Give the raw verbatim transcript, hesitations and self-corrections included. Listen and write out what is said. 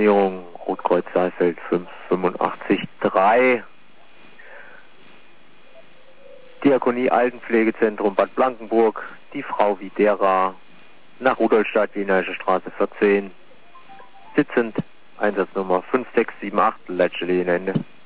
Alarmierung Rotkreuz Saalfeld fünf fünfundachtzig drei. Diakonie Altenpflegezentrum Bad Blankenburg, die Frau Videra, nach Rudolstadt, Wienerische Straße vierzehn, sitzend, Einsatznummer fünf sechs sieben acht, Leitstelle Ende.